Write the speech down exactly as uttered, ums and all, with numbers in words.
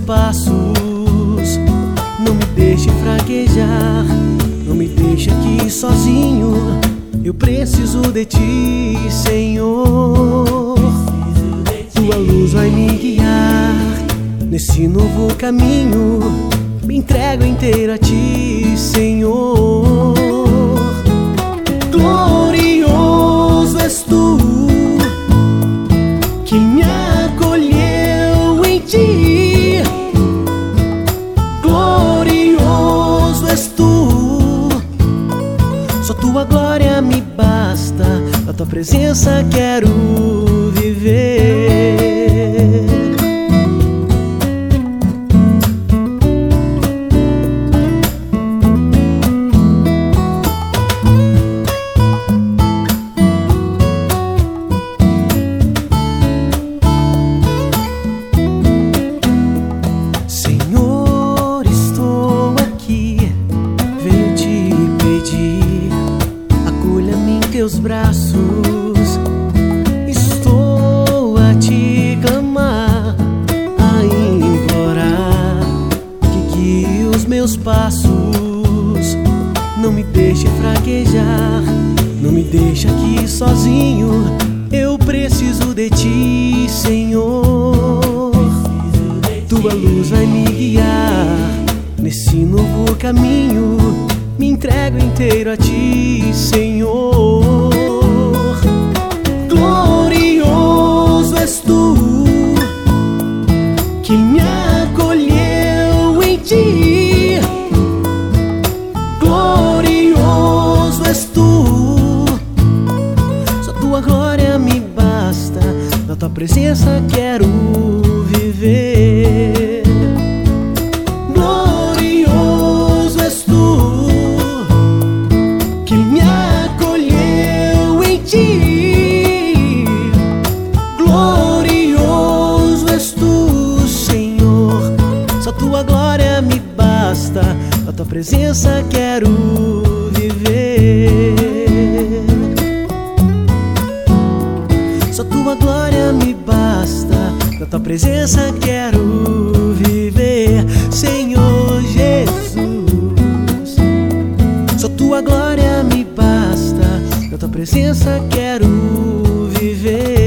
passos, não me deixe fraquejar, não me deixe aqui sozinho. Eu preciso de ti, Senhor. Tua luz vai me guiar nesse novo caminho. Me entrego inteiro a ti, Senhor. Glorioso és tu, que me acolheu em ti. Glorioso és tu, só tua glória me basta. Na tua presença quero viver. Teus braços, estou a te clamar, a implorar que guie os meus passos. Não me deixe fraquejar, não me deixe aqui sozinho. Eu preciso de ti, Senhor. Tua luz vai me guiar nesse novo caminho. Me entrego inteiro a ti, Senhor. Glorioso és tu, que me acolheu em ti. Glorioso és tu, só tua glória me basta. Na tua presença quero viver. Glorioso és tu, glorioso és tu, Senhor. Só tua glória me basta. Na tua presença quero viver. Só tua glória me basta. Na tua presença quero viver, Senhor Jesus. Só tua glória me basta. Na tua presença quero viver.